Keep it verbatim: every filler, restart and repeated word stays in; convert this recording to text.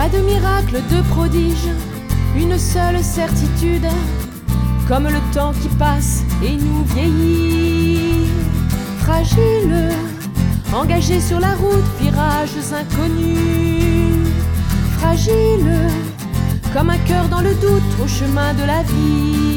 Pas de miracle, de prodige, une seule certitude, comme le temps qui passe et nous vieillit. Fragile, engagé sur la route, virages inconnus. Fragile, comme un cœur dans le doute, au chemin de la vie.